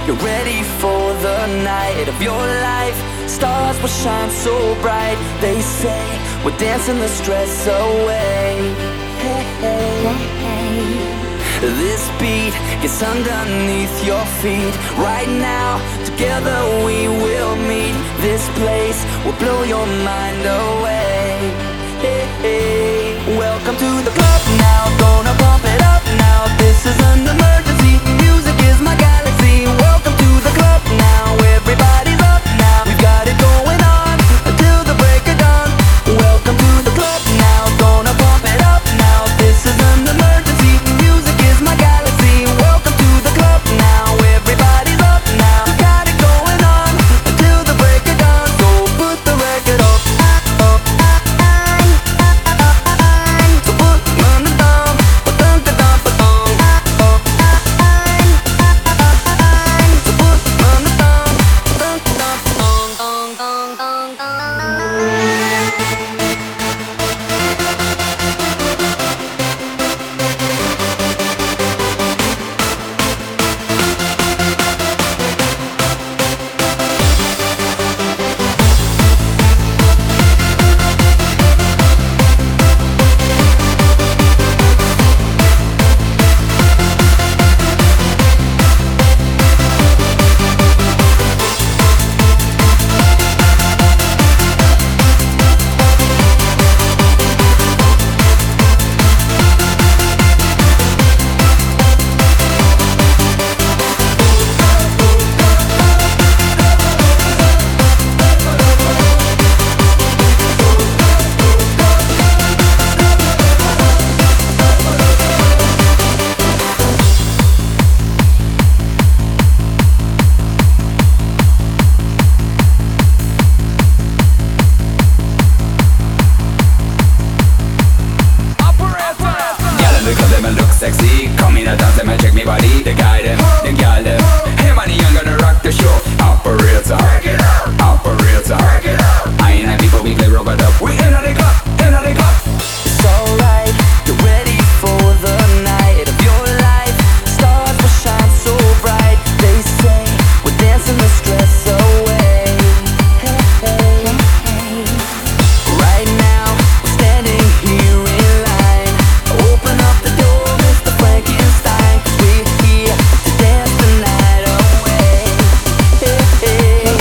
you're ready for the night of your life. Stars will shine so bright. They say we're dancing the stress away. Hey, hey. This beat gets underneath your feet. Right now, together we will meet. This place will blow your mind away. Hey, hey. Welcome to the club now, gonna pump it up now. This is an emergency, music is my galaxy. Welcome to the club now, everybody's up now. We've got it going on until the break of dawn. Welcome to the club now, gonna pump it up now. This is an emergency, music is my galaxy. Welcome to the club now, everybody's up now. We've got it going on until the break of dawn. So put the record up, up, so put on the thumb, dun dun dun dun, up, so put on the thumb, dun dun dun dun. Sexy, come in a dance, them and check me body. The guy them, the girl them. Hey man, I'm gonna rock the show. Operator, operator. I ain't happy but we play rubber dub. We in the club, in the club. It's alright, you're ready for the night of your life. Stars will shine so bright. They say we're dancing the stress away. Hey, hey, hey. Right now, we're standing here in line. Open up the door, Mr. Frankenstein, 'cause we're here to dance the night away. Hey, hey.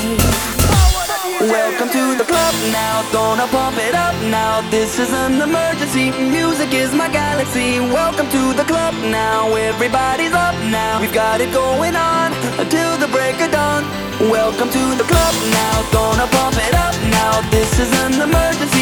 Welcome to the club now, gonna pump it up now. This is an emergency, music is my galaxy. Welcome to the club now, everybody's up now. We've got it going on until the break of dawn. Welcome to the club now, gonna pump it up now. This is an emergency.